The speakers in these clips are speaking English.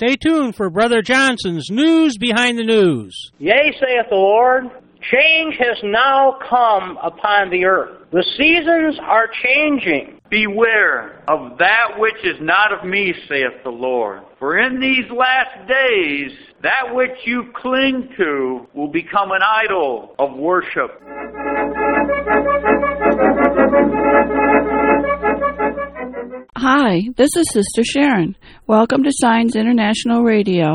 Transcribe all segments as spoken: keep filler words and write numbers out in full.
Stay tuned for Brother Johnson's News Behind the News. Yea, saith the Lord, change has now come upon the earth. The seasons are changing. Beware of that which is not of me, saith the Lord. For in these last days, that which you cling to will become an idol of worship. Hi, this is Sister Sharon. Welcome to Signs International Radio.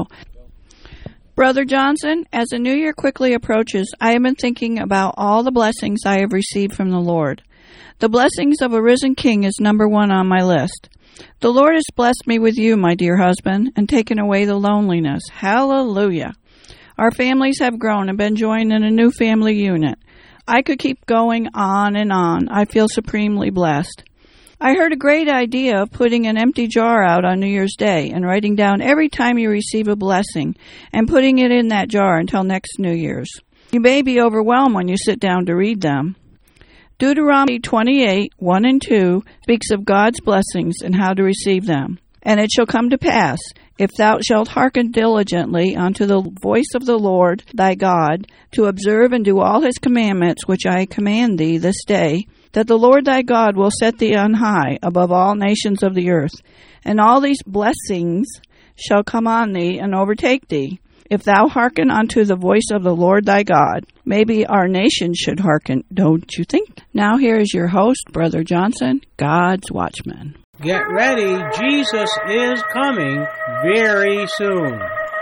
Brother Johnson, as the new year quickly approaches, I have been thinking about all the blessings I have received from the Lord. The blessings of a risen King is number one on my list. The Lord has blessed me with you, my dear husband, and taken away the loneliness. Hallelujah. Our families have grown and been joined in a new family unit. I could keep going on and on. I feel supremely blessed. I heard a great idea of putting an empty jar out on New Year's Day and writing down every time you receive a blessing and putting it in that jar until next New Year's. You may be overwhelmed when you sit down to read them. Deuteronomy twenty-eight, one and two speaks of God's blessings and how to receive them. And it shall come to pass, if thou shalt hearken diligently unto the voice of the Lord thy God, to observe and do all his commandments which I command thee this day, that the Lord thy God will set thee on high above all nations of the earth, and all these blessings shall come on thee and overtake thee, if thou hearken unto the voice of the Lord thy God. Maybe our nation should hearken, don't you think? Now here is your host, Brother Johnson, God's Watchman. Get ready, Jesus is coming very soon.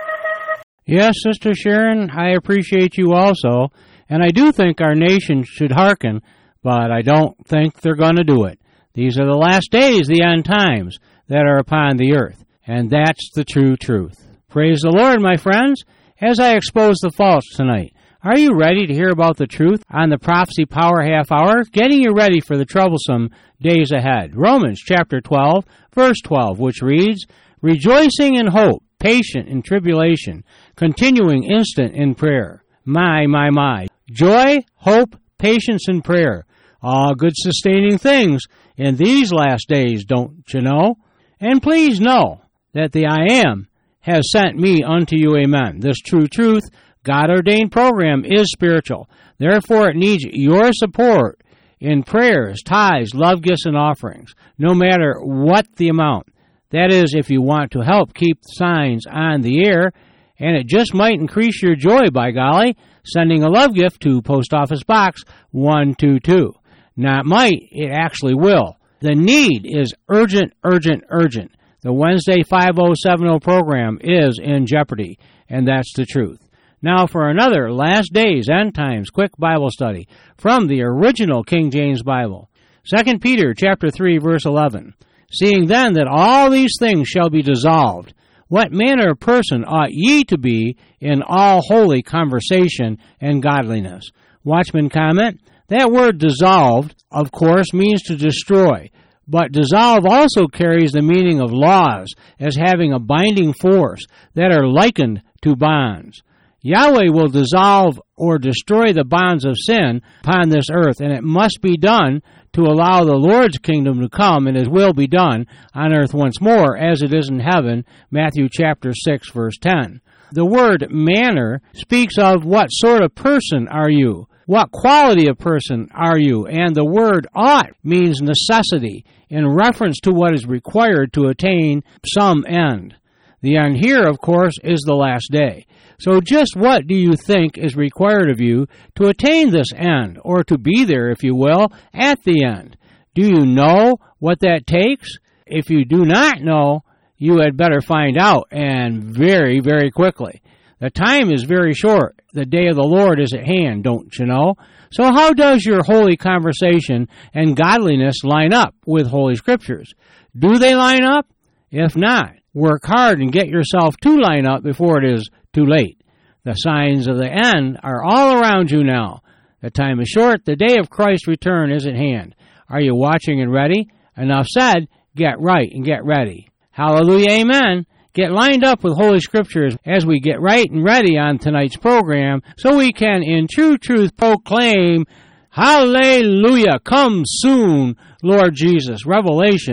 Yes, Sister Sharon, I appreciate you also, and I do think our nation should hearken, but I don't think they're going to do it. These are the last days, the end times, that are upon the earth, and that's the true truth. Praise the Lord, my friends, as I expose the false tonight. Are you ready to hear about the truth on the Prophecy Power Half Hour? Getting you ready for the troublesome days ahead. Romans chapter twelve, verse twelve, which reads, rejoicing in hope, patient in tribulation, continuing instant in prayer. My, my, my. Joy, hope, patience, and prayer. All good sustaining things in these last days, don't you know? And please know that the I Am has sent me unto you, amen. This true truth, God-ordained program is spiritual. Therefore, it needs your support in prayers, tithes, love gifts, and offerings, no matter what the amount. That is, if you want to help keep signs on the air, and it just might increase your joy, by golly, sending a love gift to Post Office Box one two two. Not might, it actually will. The need is urgent, urgent, urgent. The Wednesday five oh seven oh program is in jeopardy, and that's the truth. Now for another Last Days, End Times, quick Bible study from the original King James Bible. Second Peter chapter three, verse eleven. Seeing then that all these things shall be dissolved, what manner of person ought ye to be in all holy conversation and godliness? Watchman comment, that word dissolved, of course, means to destroy. But dissolve also carries the meaning of laws as having a binding force that are likened to bonds. Yahweh will dissolve or destroy the bonds of sin upon this earth, and it must be done to allow the Lord's kingdom to come and his will be done on earth once more as it is in heaven, Matthew chapter six, verse ten. The word manner speaks of what sort of person are you? What quality of person are you? And the word ought means necessity in reference to what is required to attain some end. The end here, of course, is the last day. So just what do you think is required of you to attain this end, or to be there, if you will, at the end? Do you know what that takes? If you do not know, you had better find out, and very, very quickly. The time is very short. The day of the Lord is at hand, don't you know? So how does your holy conversation and godliness line up with Holy Scriptures? Do they line up? If not, work hard and get yourself to line up before it is too late. The signs of the end are all around you now. The time is short. The day of Christ's return is at hand. Are you watching and ready? Enough said. Get right and get ready. Hallelujah, amen. Get lined up with Holy Scriptures as we get right and ready on tonight's program so we can in true truth proclaim, Hallelujah, come soon, Lord Jesus. Revelation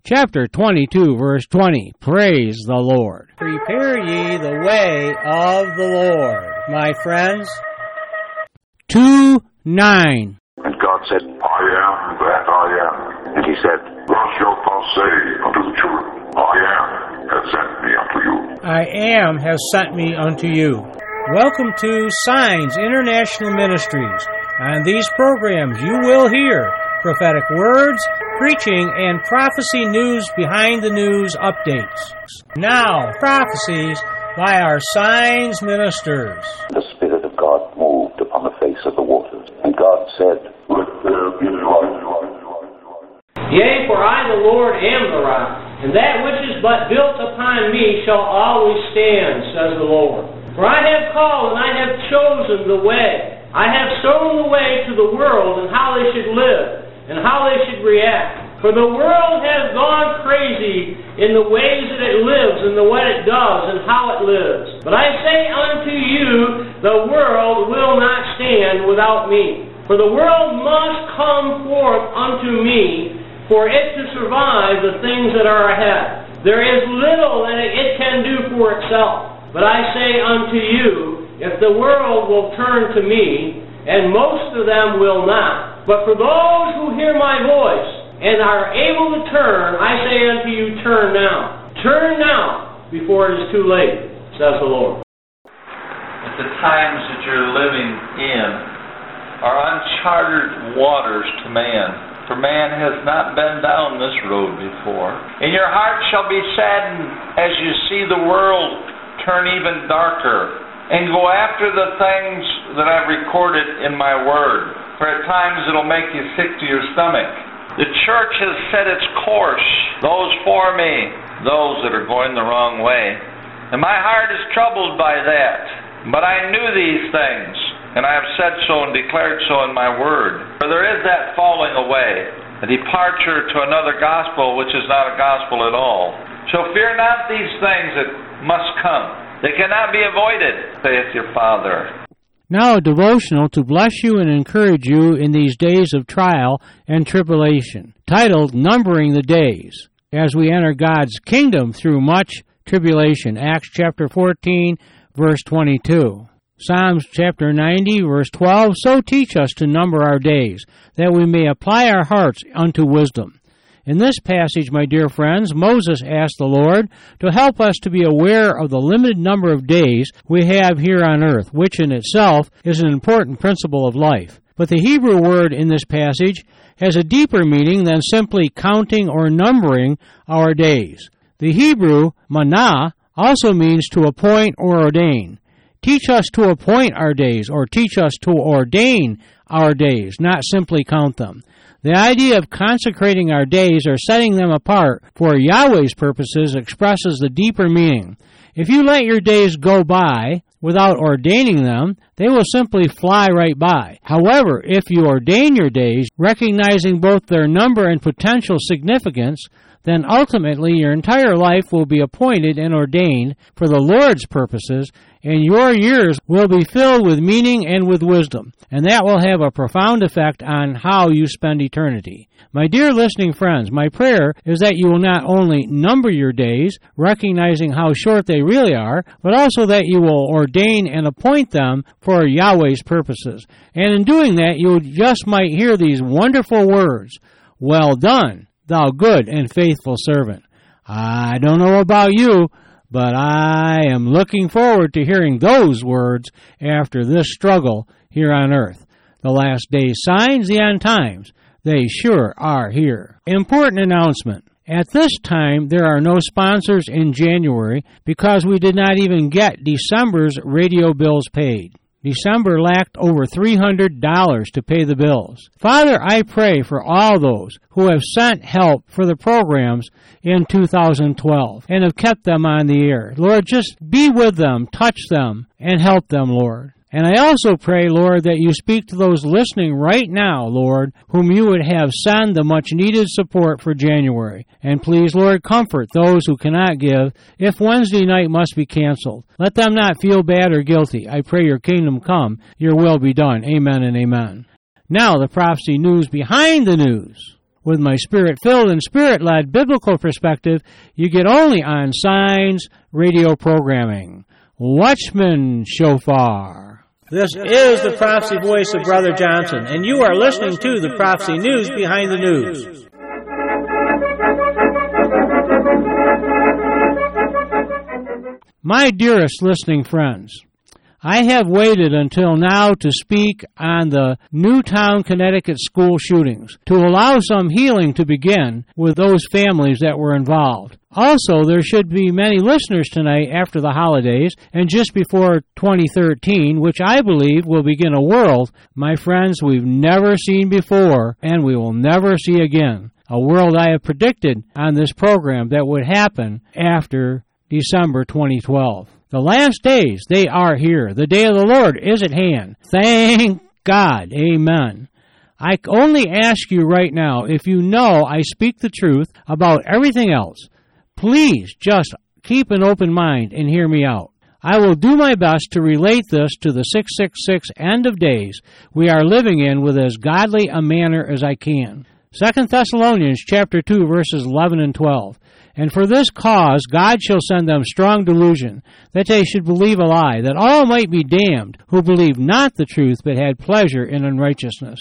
chapter twenty-two, verse twenty. Praise the Lord. Prepare ye the way of the Lord, my friends. two nine. And God said, I am that I am. And he said, Thus shalt thou say unto the children, I am has sent me unto you. I am has sent me unto you. Welcome to Signs International Ministries. On these programs you will hear prophetic words, preaching, and prophecy news behind the news updates. Now, prophecies by our Signs ministers. The Spirit of God moved upon the face of the waters, and God said, Let there be light. Yea, for I, the Lord, am the rock, and that which is but built upon me shall always stand, says the Lord. For I have called and I have chosen the way. I have shown the way to the world and how they should live and how they should react. For the world has gone crazy in the ways that it lives and the what it does and how it lives. But I say unto you, the world will not stand without me. For the world must come forth unto me for it to survive the things that are ahead. There is little that it can do for itself. But I say unto you, if the world will turn to me, and most of them will not, but for those who hear my voice and are able to turn, I say unto you, turn now. Turn now, before it is too late, says the Lord. At the times that you're living in are uncharted waters to man. For man has not been down this road before. And your heart shall be saddened as you see the world turn even darker and go after the things that I've recorded in my word. For at times it'll make you sick to your stomach. The church has set its course, those for me, those that are going the wrong way. And my heart is troubled by that. But I knew these things, and I have said so and declared so in my word. For there is that falling away, a departure to another gospel which is not a gospel at all. So fear not these things that must come. They cannot be avoided, saith your Father. Now a devotional to bless you and encourage you in these days of trial and tribulation, titled Numbering the Days, as we enter God's kingdom through much tribulation. Acts chapter fourteen, verse twenty-two. Psalms chapter ninety, verse twelve, So teach us to number our days, that we may apply our hearts unto wisdom. In this passage, my dear friends, Moses asked the Lord to help us to be aware of the limited number of days we have here on earth, which in itself is an important principle of life. But the Hebrew word in this passage has a deeper meaning than simply counting or numbering our days. The Hebrew manah also means to appoint or ordain. Teach us to appoint our days, or teach us to ordain our days, not simply count them. The idea of consecrating our days or setting them apart for Yahweh's purposes expresses the deeper meaning. If you let your days go by without ordaining them, they will simply fly right by. However, if you ordain your days, recognizing both their number and potential significance, then ultimately your entire life will be appointed and ordained for the Lord's purposes, and your years will be filled with meaning and with wisdom, and that will have a profound effect on how you spend eternity. My dear listening friends, my prayer is that you will not only number your days, recognizing how short they really are, but also that you will ordain and appoint them for Yahweh's purposes. And in doing that, you just might hear these wonderful words, Well done, thou good and faithful servant. I don't know about you, but I am looking forward to hearing those words after this struggle here on earth. The last days signs, the end times, they sure are here. Important announcement. At this time, there are no sponsors in January because we did not even get December's radio bills paid. December lacked over three hundred dollars to pay the bills. Father, I pray for all those who have sent help for the programs in two thousand twelve and have kept them on the air. Lord, just be with them, touch them, and help them, Lord. And I also pray, Lord, that you speak to those listening right now, Lord, whom you would have send the much-needed support for January. And please, Lord, comfort those who cannot give if Wednesday night must be canceled. Let them not feel bad or guilty. I pray your kingdom come, your will be done. Amen and amen. Now, the prophecy news behind the news. with my spirit-filled and spirit-led biblical perspective you get only on Signs radio programming. Watchman Shofar. This is the prophecy voice of Brother Johnson, and you are listening to the Prophecy News Behind the News. My dearest listening friends, I have waited until now to speak on the Newtown, Connecticut school shootings to allow some healing to begin with those families that were involved. Also, there should be many listeners tonight after the holidays and just before twenty thirteen, which I believe will begin a world, my friends, we've never seen before and we will never see again. A world I have predicted on this program that would happen after December twenty twelve. The last days, they are here. The day of the Lord is at hand. Thank God. Amen. I only ask you right now, if you know I speak the truth about everything else, please just keep an open mind and hear me out. I will do my best to relate this to the six six six end of days we are living in with as godly a manner as I can. Second Thessalonians chapter two, verses eleven and twelve. And for this cause God shall send them strong delusion, that they should believe a lie, that all might be damned, who believed not the truth, but had pleasure in unrighteousness.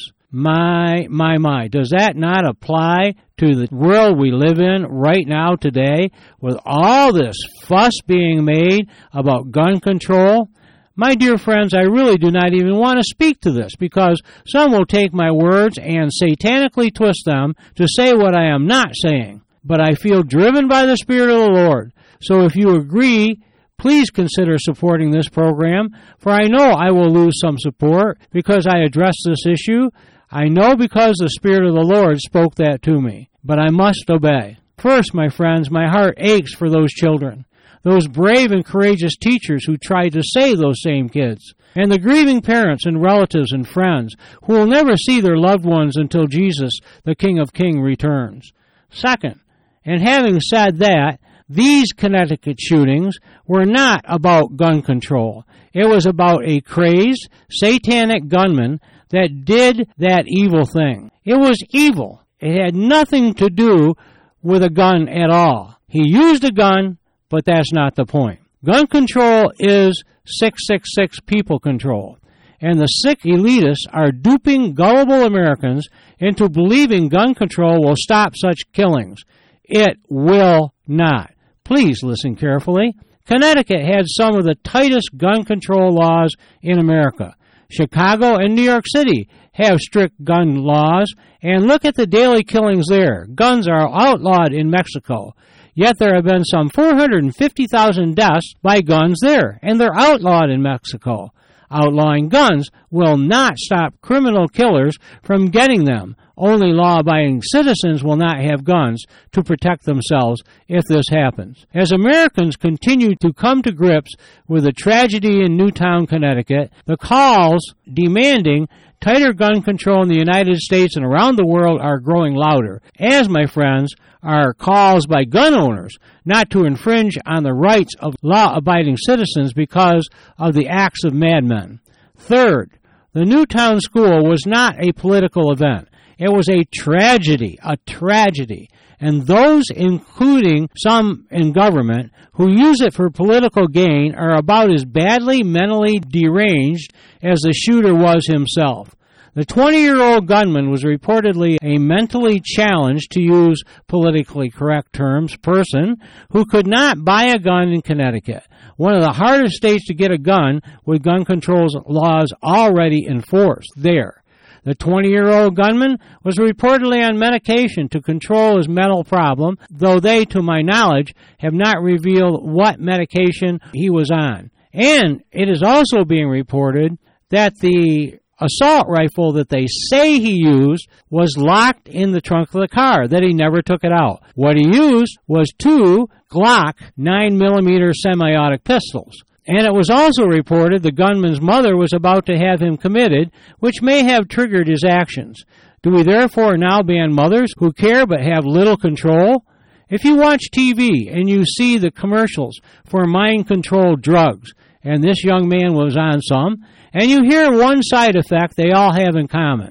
My, my, my, does that not apply to the world we live in right now today, with all this fuss being made about gun control? My dear friends, I really do not even want to speak to this, because some will take my words and satanically twist them to say what I am not saying. But I feel driven by the Spirit of the Lord. So if you agree, please consider supporting this program, for I know I will lose some support because I address this issue. I know because the Spirit of the Lord spoke that to me, but I must obey. First, my friends, my heart aches for those children, those brave and courageous teachers who tried to save those same kids, and the grieving parents and relatives and friends who will never see their loved ones until Jesus, the King of Kings, returns. Second, and having said that, these Connecticut shootings were not about gun control. It was about a crazed, satanic gunman that did that evil thing. It was evil. It had nothing to do with a gun at all. He used a gun, but that's not the point. Gun control is six six six people control. And the sick elitists are duping gullible Americans into believing gun control will stop such killings. It will not. Please listen carefully. Connecticut had some of the tightest gun control laws in America. Chicago and New York City have strict gun laws, and look at the daily killings there. Guns are outlawed in Mexico, yet there have been some four hundred fifty thousand deaths by guns there, and they're outlawed in Mexico. Outlawing guns will not stop criminal killers from getting them. Only law-abiding citizens will not have guns to protect themselves if this happens. As Americans continue to come to grips with the tragedy in Newtown, Connecticut, the calls demanding tighter gun control in the United States and around the world are growing louder, as, my friends, are calls by gun owners not to infringe on the rights of law-abiding citizens because of the acts of madmen. Third, the Newtown school was not a political event. It was a tragedy, a tragedy. And those, including some in government, who use it for political gain are about as badly mentally deranged as the shooter was himself. The twenty-year-old gunman was reportedly a mentally challenged, to use politically correct terms, person who could not buy a gun in Connecticut, one of the hardest states to get a gun with gun control laws already enforced there. The twenty-year-old gunman was reportedly on medication to control his mental problem, though they, to my knowledge, have not revealed what medication he was on. And it is also being reported that the assault rifle that they say he used was locked in the trunk of the car, that he never took it out. What he used was two Glock nine millimeter semi-automatic pistols. And it was also reported the gunman's mother was about to have him committed, which may have triggered his actions. Do we therefore now ban mothers who care but have little control? If you watch T V and you see the commercials for mind-controlled drugs, and this young man was on some, and you hear one side effect they all have in common.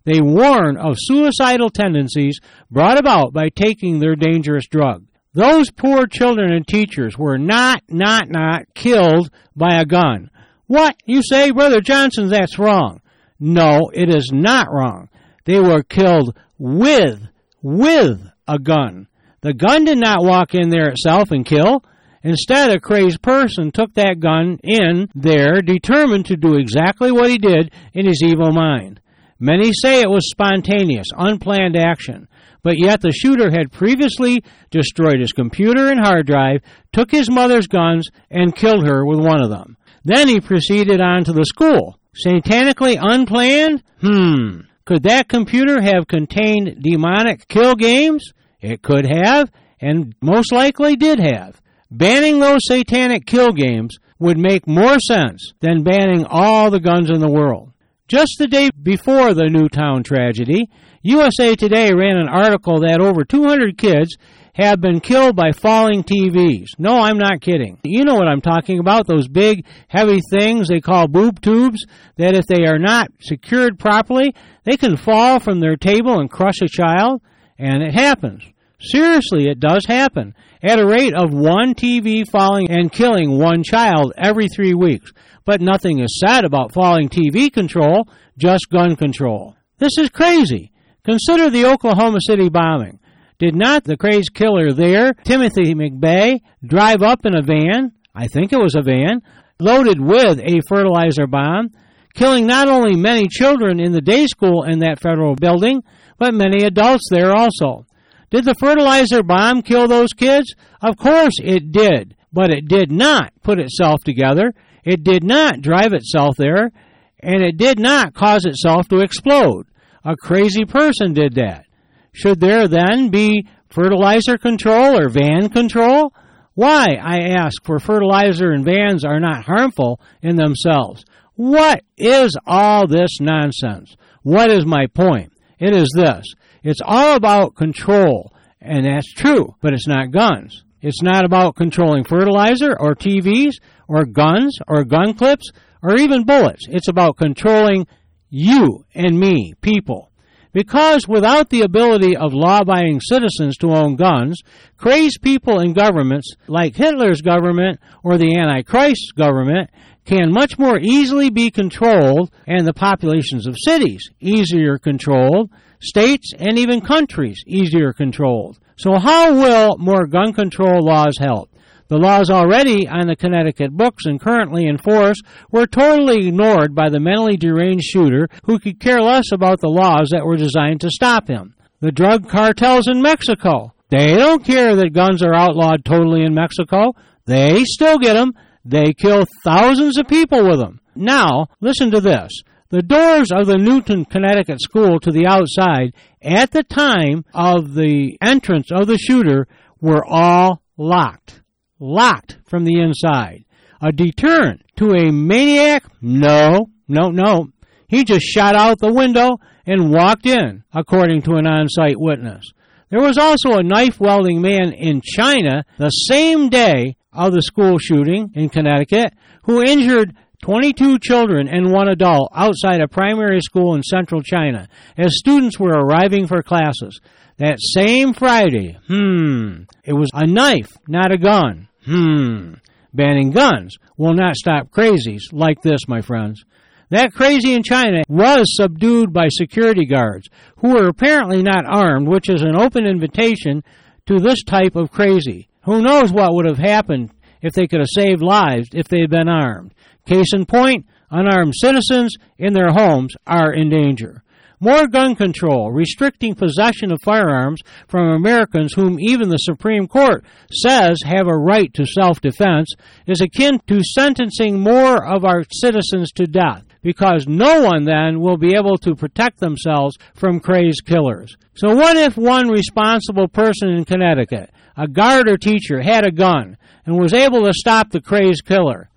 They warn of suicidal tendencies brought about by taking their dangerous drug. Those poor children and teachers were not, not, not killed by a gun. What? You say, Brother Johnson, that's wrong. No, it is not wrong. They were killed with, with a gun. The gun did not walk in there itself and kill. Instead, a crazed person took that gun in there, determined to do exactly what he did in his evil mind. Many say it was spontaneous, unplanned action, but yet the shooter had previously destroyed his computer and hard drive, took his mother's guns, and killed her with one of them. Then he proceeded on to the school. Satanically unplanned? Hmm. Could that computer have contained demonic kill games? It could have, and most likely did have. Banning those satanic kill games would make more sense than banning all the guns in the world. Just the day before the Newtown tragedy, U S A Today ran an article that over two hundred kids have been killed by falling T Vs. No, I'm not kidding. You know what I'm talking about, those big, heavy things they call boob tubes, that if they are not secured properly, they can fall from their table and crush a child, and it happens. Seriously, it does happen, at a rate of one T V falling and killing one child every three weeks. But nothing is said about falling T V control, just gun control. This is crazy. Consider the Oklahoma City bombing. Did not the crazed killer there, Timothy McVeigh, drive up in a van, I think it was a van, loaded with a fertilizer bomb, killing not only many children in the day school in that federal building, but many adults there also? Did the fertilizer bomb kill those kids? Of course it did, but it did not put itself together. It did not drive itself there, and it did not cause itself to explode. A crazy person did that. Should there then be fertilizer control or van control? Why, I ask, for fertilizer and vans are not harmful in themselves. What is all this nonsense? What is my point? It is this. It's all about control, and that's true, but it's not guns. It's not about controlling fertilizer or T Vs or guns or gun clips or even bullets. It's about controlling you and me, people. Because without the ability of law-abiding citizens to own guns, crazed people in governments like Hitler's government or the Antichrist's government can much more easily be controlled, and the populations of cities easier controlled, states and even countries easier controlled. So how will more gun control laws help? The laws already on the Connecticut books and currently in force were totally ignored by the mentally deranged shooter who could care less about the laws that were designed to stop him. The drug cartels in Mexico, they don't care that guns are outlawed totally in Mexico. They still get them. They kill thousands of people with them. Now, listen to this. The doors of the Newtown, Connecticut school to the outside at the time of the entrance of the shooter were all locked. Locked from the inside. A deterrent to a maniac? No, no, no. He just shot out the window and walked in, according to an on-site witness. There was also a knife-wielding man in China the same day of the school shooting in Connecticut who injured twenty-two children and one adult outside a primary school in central China as students were arriving for classes. That same Friday, hmm, it was a knife, not a gun. Hmm, banning guns will not stop crazies like this, my friends. That crazy in China was subdued by security guards who were apparently not armed, which is an open invitation to this type of crazy. Who knows what would have happened if they could have saved lives if they had been armed. Case in point, unarmed citizens in their homes are in danger. More gun control, restricting possession of firearms from Americans whom even the Supreme Court says have a right to self-defense, is akin to sentencing more of our citizens to death, because no one then will be able to protect themselves from crazed killers. So what if one responsible person in Connecticut, a guard or teacher, had a gun and was able to stop the crazed killer?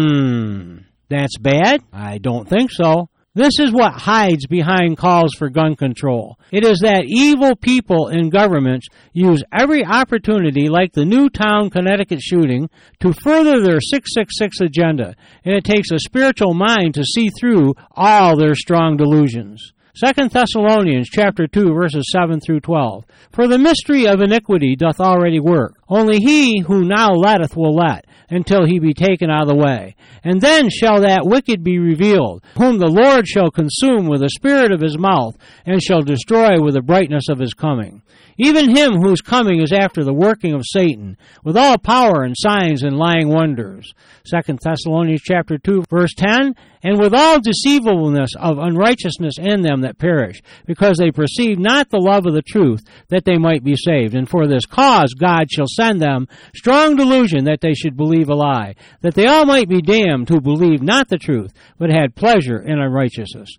Hmm, that's bad? I don't think so. This is what hides behind calls for gun control. It is that evil people in governments use every opportunity, like the Newtown, Connecticut shooting, to further their six six six agenda, and it takes a spiritual mind to see through all their strong delusions. Second Thessalonians chapter two, verses seven through twelve. For the mystery of iniquity doth already work. Only he who now letteth will let, until he be taken out of the way. And then shall that wicked be revealed, whom the Lord shall consume with the spirit of his mouth, and shall destroy with the brightness of his coming. Even him whose coming is after the working of Satan, with all power and signs and lying wonders. Second Thessalonians chapter two, verse ten, and with all deceivableness of unrighteousness in them that perish, because they perceive not the love of the truth, that they might be saved. And for this cause God shall send them strong delusion, that they should believe a lie, that they all might be damned who believed not the truth, but had pleasure in unrighteousness.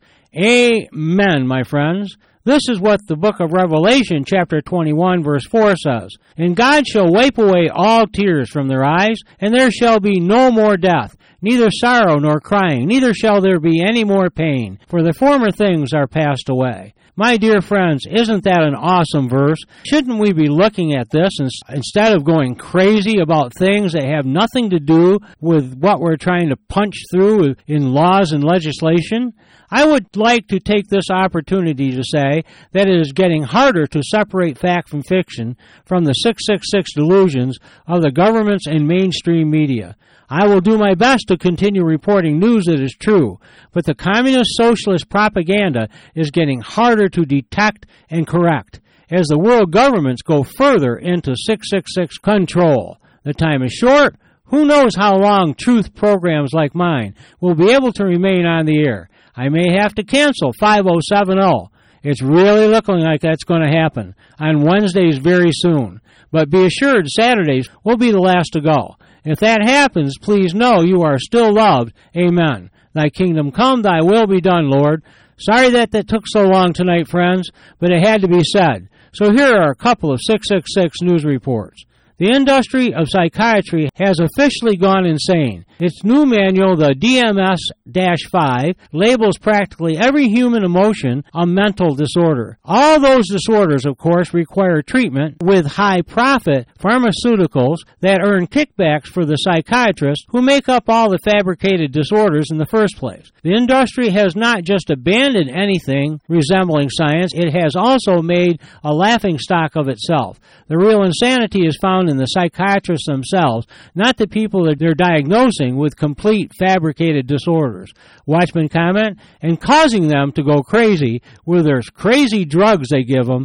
Amen, my friends. This is what the book of Revelation, chapter twenty-one, verse four says. And God shall wipe away all tears from their eyes, and there shall be no more death, neither sorrow nor crying, neither shall there be any more pain, for the former things are passed away. My dear friends, isn't that an awesome verse? Shouldn't we be looking at this instead of going crazy about things that have nothing to do with what we're trying to punch through in laws and legislation? I would like to take this opportunity to say that it is getting harder to separate fact from fiction from the six six six delusions of the governments and mainstream media. I will do my best to continue reporting news that is true, but the communist socialist propaganda is getting harder to detect and correct as the world governments go further into six six six control. The time is short. Who knows how long truth programs like mine will be able to remain on the air? I may have to cancel five oh seven oh. It's really looking like that's going to happen on Wednesdays very soon. But be assured Saturdays will be the last to go. If that happens, please know you are still loved. Amen. Thy kingdom come, thy will be done, Lord. Sorry that that took so long tonight, friends, but it had to be said. So here are a couple of six six six news reports. The industry of psychiatry has officially gone insane. Its new manual, the D M S five, labels practically every human emotion a mental disorder. All those disorders, of course, require treatment with high-profit pharmaceuticals that earn kickbacks for the psychiatrists who make up all the fabricated disorders in the first place. The industry has not just abandoned anything resembling science, it has also made a laughingstock of itself. The real insanity is found in the psychiatrists themselves, not the people that they're diagnosing with complete fabricated disorders. Watchmen comment, and causing them to go crazy with their crazy drugs they give them.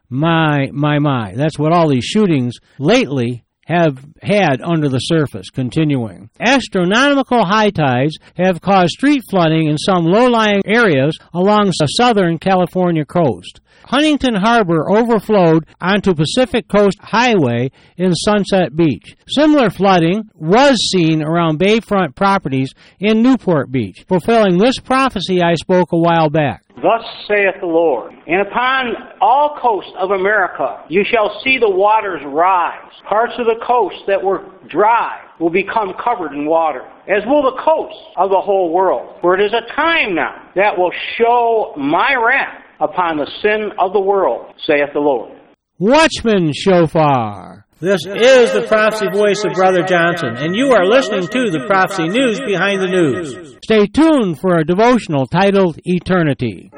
My, my, my. That's what all these shootings lately have had under the surface. Continuing. Astronomical high tides have caused street flooding in some low-lying areas along the southern California coast. Huntington Harbor overflowed onto Pacific Coast Highway in Sunset Beach. Similar flooding was seen around bayfront properties in Newport Beach, fulfilling this prophecy I spoke a while back. Thus saith the Lord, and upon all coasts of America you shall see the waters rise. Parts of the coast that were dry will become covered in water, as will the coasts of the whole world. For it is a time now that will show my wrath upon the sin of the world, saith the Lord. Watchman Shofar. This is the prophecy voice of Brother Johnson, and you are listening to the Prophecy News Behind the News. Stay tuned for a devotional titled Eternity.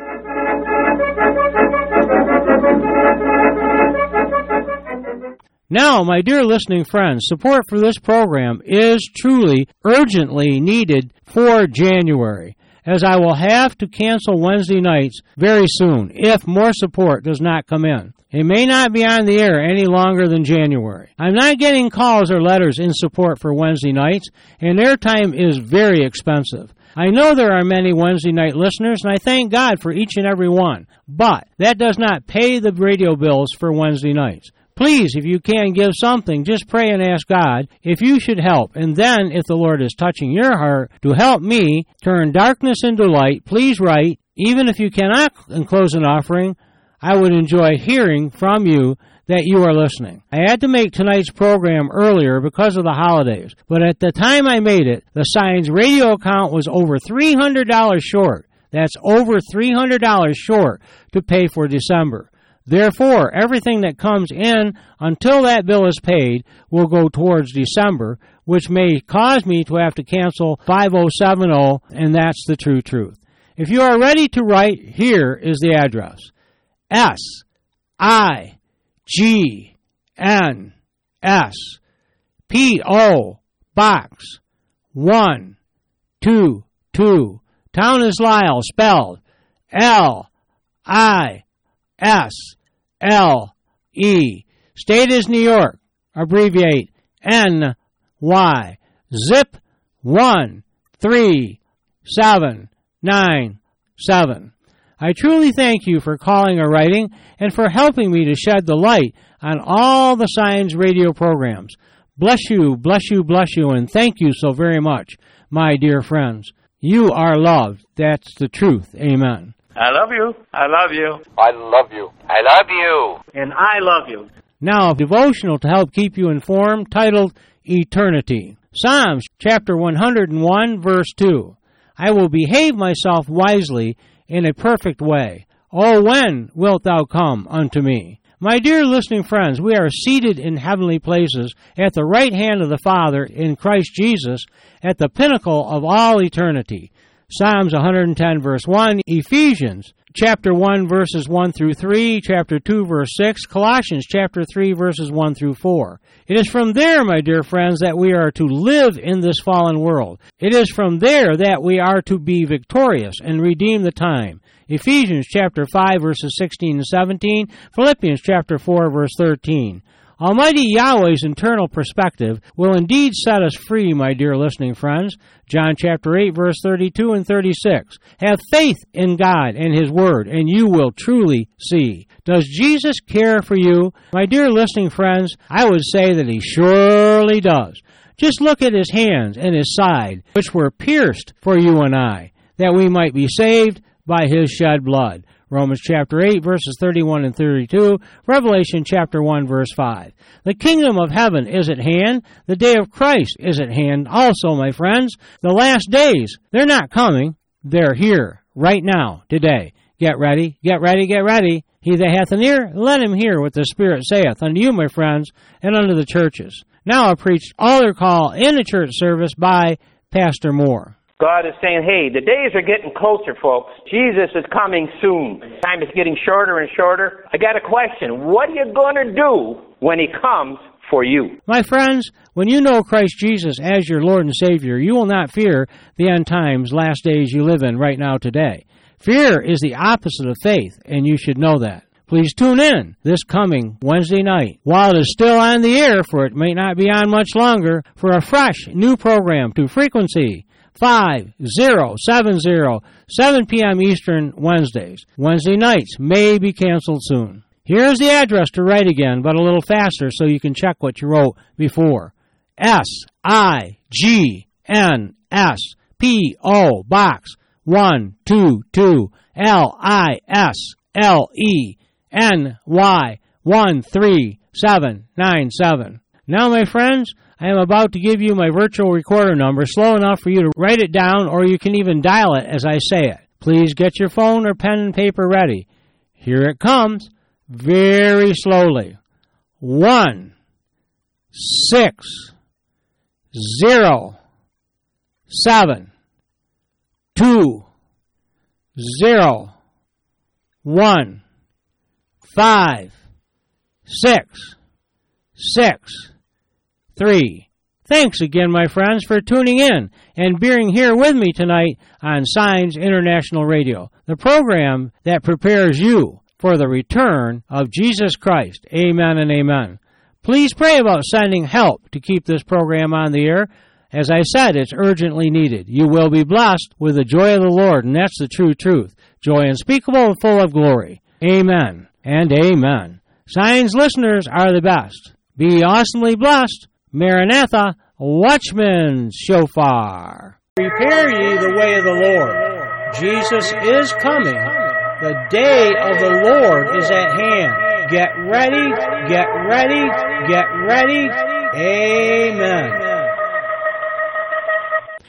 Now, my dear listening friends, support for this program is truly urgently needed for January, as I will have to cancel Wednesday nights very soon if more support does not come in. It may not be on the air any longer than January. I'm not getting calls or letters in support for Wednesday nights, and airtime is very expensive. I know there are many Wednesday night listeners, and I thank God for each and every one, but that does not pay the radio bills for Wednesday nights. Please, if you can give something, just pray and ask God if you should help. And then, if the Lord is touching your heart to help me turn darkness into light, please write. Even if you cannot enclose an offering, I would enjoy hearing from you that you are listening. I had to make tonight's program earlier because of the holidays, but at the time I made it, the Signs radio account was over three hundred dollars short. That's over three hundred dollars short to pay for December. Therefore, everything that comes in until that bill is paid will go towards December, which may cause me to have to cancel five oh seven oh, and that's the true truth. If you are ready to write, here is the address. S I G N S P O Box one two two. Town is Lisle, spelled L I S L E. State is New York, abbreviate N Y. Zip one three seven nine seven. I truly thank you for calling or writing and for helping me to shed the light on all the Signs radio programs. Bless you, bless you, bless you, and thank you so very much, my dear friends. You are loved. That's the truth. Amen. I love you. I love you. I love you. I love you. And I love you. Now, a devotional to help keep you informed, titled Eternity. Psalms chapter one hundred one, verse two. I will behave myself wisely in a perfect way. Oh, when wilt thou come unto me? My dear listening friends, we are seated in heavenly places at the right hand of the Father in Christ Jesus at the pinnacle of all eternity. Psalms one hundred ten, verse one, Ephesians chapter one, verses one through three, chapter two, verse six, Colossians chapter three, verses one through four. It is from there, my dear friends, that we are to live in this fallen world. It is from there that we are to be victorious and redeem the time. Ephesians chapter five, verses sixteen and seventeen, Philippians chapter four, verse thirteen. Almighty Yahweh's internal perspective will indeed set us free, my dear listening friends. John chapter eight, verse thirty-two and thirty-six. Have faith in God and His Word, and you will truly see. Does Jesus care for you? My dear listening friends, I would say that He surely does. Just look at His hands and His side, which were pierced for you and I, that we might be saved by His shed blood. Romans chapter eight, verses thirty-one and thirty-two, Revelation chapter one, verse five. The kingdom of heaven is at hand. The day of Christ is at hand also, my friends. The last days, they're not coming. They're here, right now, today. Get ready, get ready, get ready. He that hath an ear, let him hear what the Spirit saith unto you, my friends, and unto the churches. Now I preached altar call in the church service by Pastor Moore. God is saying, hey, the days are getting closer, folks. Jesus is coming soon. Time is getting shorter and shorter. I got a question. What are you going to do when He comes for you? My friends, when you know Christ Jesus as your Lord and Savior, you will not fear the end times, last days you live in right now today. Fear is the opposite of faith, and you should know that. Please tune in this coming Wednesday night, while it is still on the air, for it may not be on much longer, for a fresh new program to frequency five zero seven zero, seven p.m. Eastern, Wednesdays. Wednesday nights may be canceled soon. Here's the address to write again, but a little faster so you can check what you wrote before. S I G N S P O Box one two two, L I S L E N Y one three seven nine seven. Now, my friends, I am about to give you my virtual recorder number, slow enough for you to write it down, or you can even dial it as I say it. Please get your phone or pen and paper ready. Here it comes, very slowly. One, six, zero, seven, two, zero, one, five, six, six, three. Thanks again, my friends, for tuning in and being here with me tonight on Signs International Radio, the program that prepares you for the return of Jesus Christ. Amen and amen. Please pray about sending help to keep this program on the air. As I said, it's urgently needed. You will be blessed with the joy of the Lord, and that's the true truth. Joy unspeakable and full of glory. Amen and amen. Signs listeners are the best. Be awesomely blessed. Maranatha, Watchman's Shofar. Prepare ye the way of the Lord. Jesus is coming. The day of the Lord is at hand. Get ready, get ready, get ready. Amen.